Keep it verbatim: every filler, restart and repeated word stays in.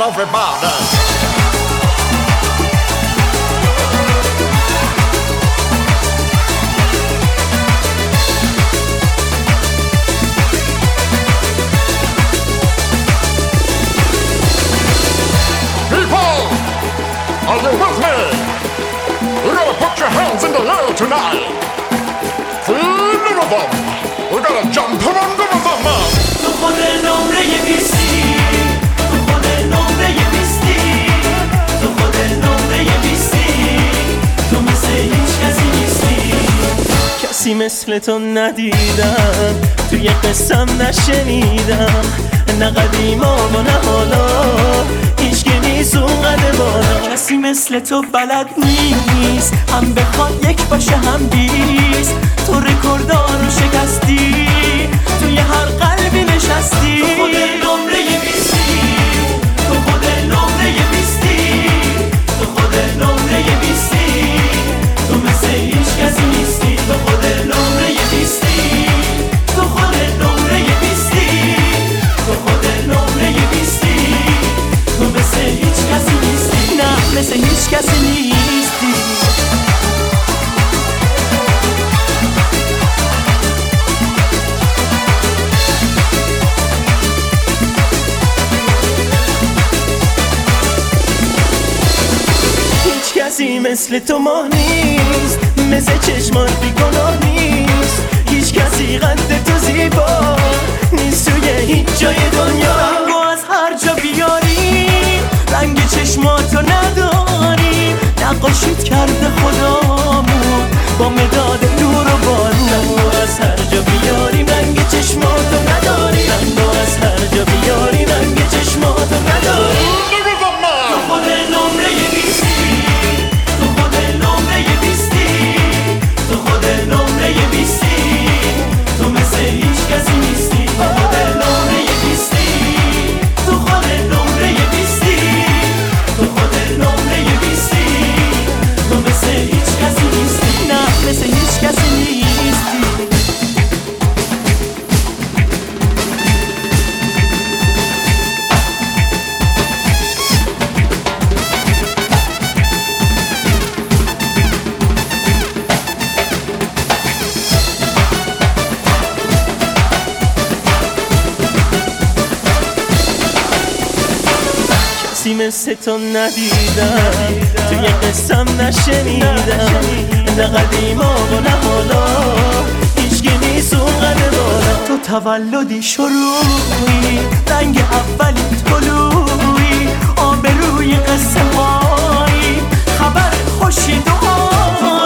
everybody. Are you with me? We're gonna put your hands in the air tonight. Feel the rhythm. We're gonna jump around the rhythm. تو خود نمره بیستی، تو خود نمره بیستی، تو خود نمره بیستی، تو مثل هیچ کسی نیستی. کسی مثل تو ندیدم، توی قصم نشنیدم، نه قدیما و نه حالا هیچکی نیست اون قد بالا. کسی مثل تو بلد نیست، هم بخواد یک باشه هم بیست. تو رکوردار رو شکستی، توی هر قلبی نشستی. تو خود نمره بیستی، تو خود نمره بیستی، تو خود نمره بیستی، تو مثل هیچ کسی نیستی. تو خود نمره بیستی، تو خود نمره بیستی، تو خود نمره بیستی، تو مثل هیچ کسی نیستی. نه مثل هیچ کسی نیستی. هیچ کسی مثل تو ماه نیست، مثل چشمان بی گناه نیست. هیچ کسی قد تو زیبا نیست توی هیچ جای دنیا. رنگو از هر جا بیاری، رنگ چشماتو نداری. نقاشیت کرده خدامون با مداد نور و بارون. رنگو از هر جا بیاری رنگ چشماتو نداری، رنگو از هر جا بیاری رنگ چشماتو نداری. تو خود نمره بیستی، تو خود نمره بیستی، تو خود نمره بیستی، تو مثل هیچ کسی نیستی. تو خود نمره بیستی، تو خود نمره بیستی، تو خود نمره بیستی، تو مثل هیچ کسی نیستی. نه مثل هیچ کسی نیستی. کسی مثل تو ندیدم، توی قصم نشنیدم، نه قدیما و نه حالا هیچکی نیست اون قد بالا. تو تولدی شروعی، رنگ اولی طلوعی، آبروی قصه هایی، خبر خوشی دعایی.